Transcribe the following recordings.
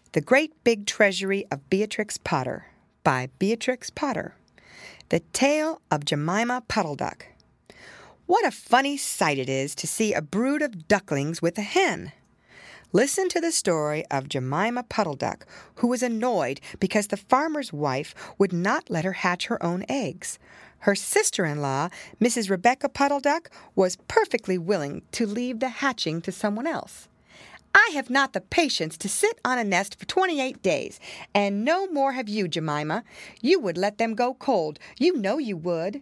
The Great Big Treasury of Beatrix Potter by Beatrix Potter. The Tale of Jemima Puddle Duck. What a funny sight it is to see a brood of ducklings with a hen. Listen to the story of Jemima Puddle Duck, who was annoyed because the farmer's wife would not let her hatch her own eggs. Her sister-in-law, Mrs. Rebecca Puddle Duck, was perfectly willing to leave the hatching to someone else. "I have not the patience to sit on a nest for 28 days, and no more have you, Jemima. You would let them go cold. You know you would."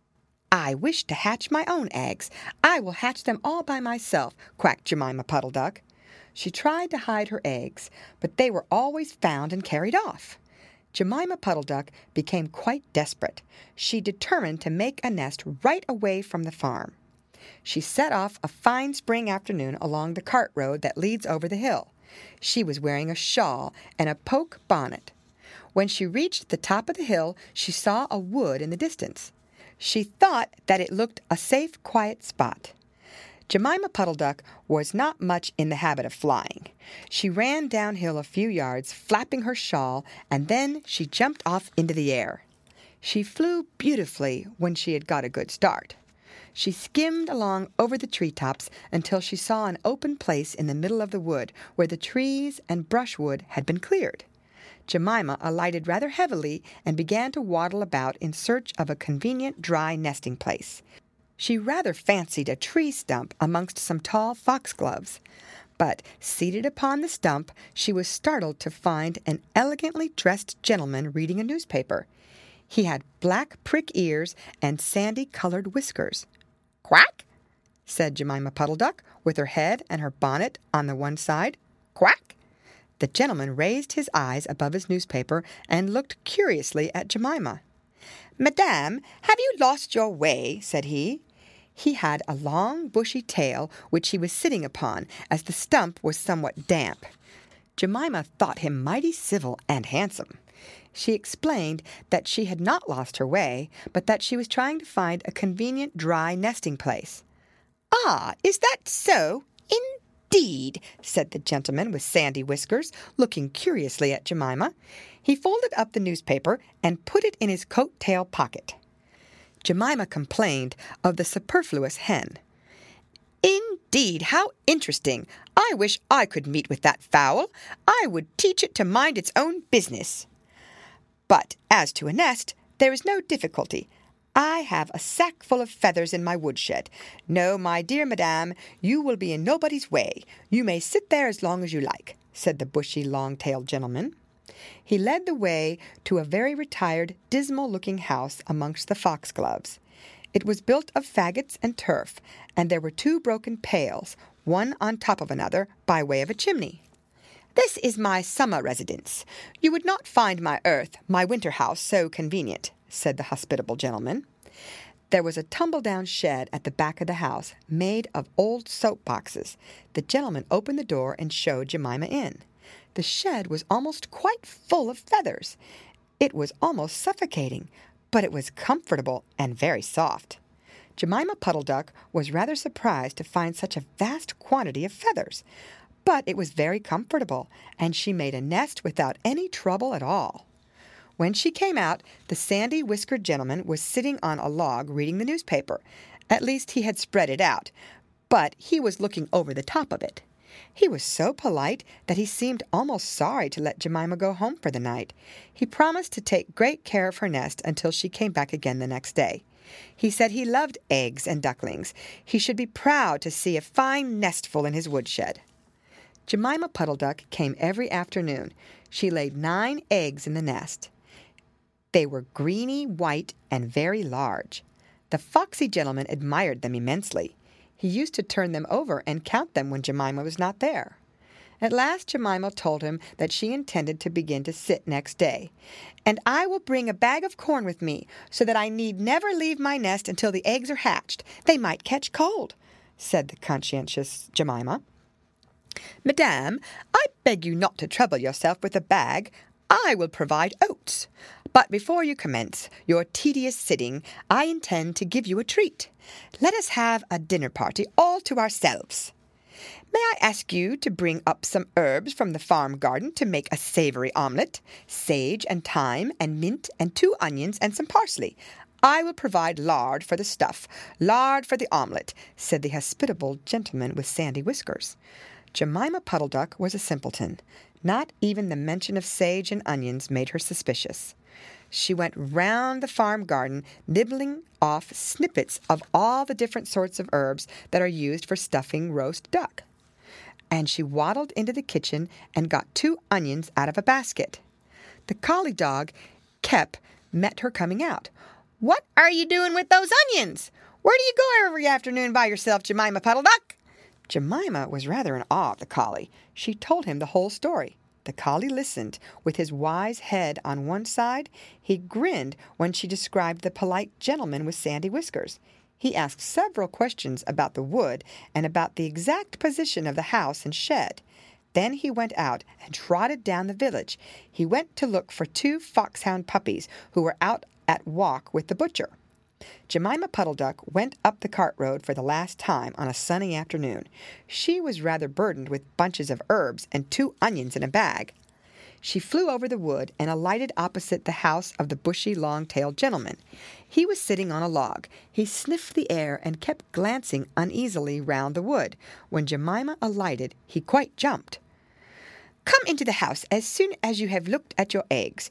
"I wish to hatch my own eggs. I will hatch them all by myself," quacked Jemima Puddle Duck. She tried to hide her eggs, but they were always found and carried off. Jemima Puddle Duck became quite desperate. She determined to make a nest right away from the farm. She set off a fine spring afternoon along the cart road that leads over the hill. She was wearing a shawl and a poke bonnet. When she reached the top of the hill, she saw a wood in the distance. She thought that it looked a safe, quiet spot. Jemima Puddle Duck was not much in the habit of flying. She ran downhill a few yards, flapping her shawl, and then she jumped off into the air. She flew beautifully when she had got a good start. She skimmed along over the treetops until she saw an open place in the middle of the wood where the trees and brushwood had been cleared. Jemima alighted rather heavily and began to waddle about in search of a convenient dry nesting place. She rather fancied a tree stump amongst some tall foxgloves. But, seated upon the stump, she was startled to find an elegantly dressed gentleman reading a newspaper. He had black prick ears and sandy-colored whiskers. "Quack!" said Jemima Puddle Duck, with her head and her bonnet on the one side. "Quack!" The gentleman raised his eyes above his newspaper and looked curiously at Jemima. "Madame, have you lost your way?" said he. He had a long, bushy tail which he was sitting upon, as the stump was somewhat damp. Jemima thought him mighty civil and handsome. She explained that she had not lost her way, but that she was trying to find a convenient dry nesting place. "Ah, is that so? Indeed," said the gentleman with sandy whiskers, looking curiously at Jemima. He folded up the newspaper and put it in his coat-tail pocket. Jemima complained of the superfluous hen. "Indeed, how interesting! I wish I could meet with that fowl. I would teach it to mind its own business. But as to a nest, there is no difficulty. I have a sack full of feathers in my woodshed. No, my dear madame, you will be in nobody's way. You may sit there as long as you like," said the bushy, long-tailed gentleman. He led the way to a very retired, dismal-looking house amongst the foxgloves. It was built of faggots and turf, and there were 2 broken pails, one on top of another, by way of a chimney. "This is my summer residence. You would not find my winter house, so convenient," said the hospitable gentleman. There was a tumble-down shed at the back of the house, made of old soap-boxes. The gentleman opened the door and showed Jemima in. The shed was almost quite full of feathers. It was almost suffocating, but it was comfortable and very soft. Jemima Puddle Duck was rather surprised to find such a vast quantity of feathers, but it was very comfortable, and she made a nest without any trouble at all. When she came out, the sandy-whiskered gentleman was sitting on a log reading the newspaper. At least he had spread it out, but he was looking over the top of it. He was so polite that he seemed almost sorry to let Jemima go home for the night. He promised to take great care of her nest until she came back again the next day. He said he loved eggs and ducklings. He should be proud to see a fine nestful in his woodshed. Jemima Puddle Duck came every afternoon. She laid 9 eggs in the nest. They were greeny white and very large. The foxy gentleman admired them immensely. He used to turn them over and count them when Jemima was not there. At last Jemima told him that she intended to begin to sit next day. "And I will bring a bag of corn with me, so that I need never leave my nest until the eggs are hatched. They might catch cold," said the conscientious Jemima. "Madame, I beg you not to trouble yourself with a bag. I will provide oats. But before you commence your tedious sitting, I intend to give you a treat. Let us have a dinner party all to ourselves." "May I ask you to bring up some herbs from the farm garden to make a savory omelet? Sage and thyme and mint and 2 onions and some parsley. I will provide lard for the stuff, lard for the omelet," said the hospitable gentleman with sandy whiskers. Jemima Puddle Duck was a simpleton. Not even the mention of sage and onions made her suspicious. She went round the farm garden, nibbling off snippets of all the different sorts of herbs that are used for stuffing roast duck. And she waddled into the kitchen and got 2 onions out of a basket. The collie dog, Kep, met her coming out. "What are you doing with those onions? Where do you go every afternoon by yourself, Jemima Puddle Duck?" Jemima was rather in awe of the collie. She told him the whole story. The collie listened, with his wise head on one side. He grinned when she described the polite gentleman with sandy whiskers. He asked several questions about the wood and about the exact position of the house and shed. Then he went out and trotted down the village. He went to look for 2 foxhound puppies who were out at walk with the butcher. Jemima Puddle Duck went up the cart road for the last time on a sunny afternoon. She was rather burdened with bunches of herbs and 2 onions in a bag. She flew over the wood and alighted opposite the house of the bushy, long-tailed gentleman. He was sitting on a log. He sniffed the air and kept glancing uneasily round the wood. When Jemima alighted, he quite jumped. "Come into the house as soon as you have looked at your eggs.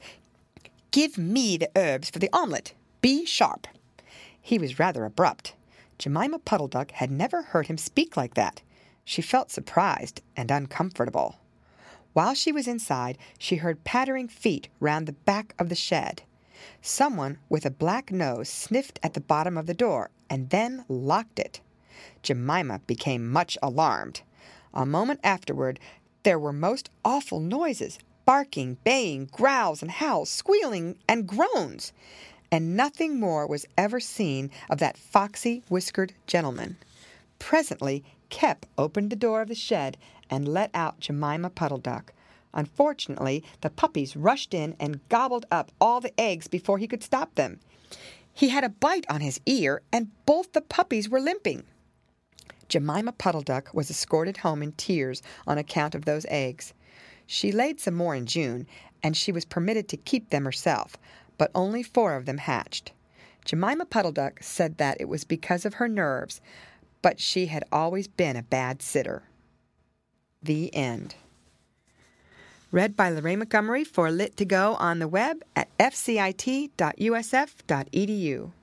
Give me the herbs for the omelet. Be sharp." He was rather abrupt. Jemima Puddle Duck had never heard him speak like that. She felt surprised and uncomfortable. While she was inside, she heard pattering feet round the back of the shed. Someone with a black nose sniffed at the bottom of the door and then locked it. Jemima became much alarmed. A moment afterward, there were most awful noises, barking, baying, growls and howls, squealing and groans. And nothing more was ever seen of that foxy, whiskered gentleman. Presently, Kep opened the door of the shed and let out Jemima Puddle Duck. Unfortunately, the puppies rushed in and gobbled up all the eggs before he could stop them. He had a bite on his ear, and both the puppies were limping. Jemima Puddle Duck was escorted home in tears on account of those eggs. She laid some more in June, and she was permitted to keep them herself, but only 4 of them hatched. Jemima Puddle Duck said that it was because of her nerves, but she had always been a bad sitter. The end. Read by Lorraine Montgomery for Lit2Go on the web at fcit.usf.edu.